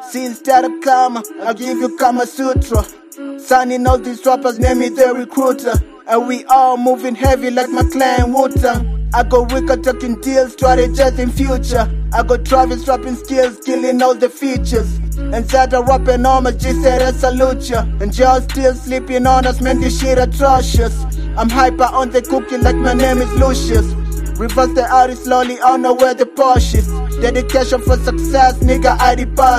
Since that of karma, I'll give you Kama Sutra. Signing all these rappers, name me the recruiter. And we all moving heavy like my clan Wu-Tang. I go Rika talking deals, strategizing future. I go Travis rapping skills, killing all the features. And Zada rapping on my G said I salute ya. And y'all still sleeping on us, man, this shit atrocious. I'm hyper on the cookie like my name is Lucius. Reverse the artist slowly, I don't know where the Porsche is. Dedication for success, nigga, I depart.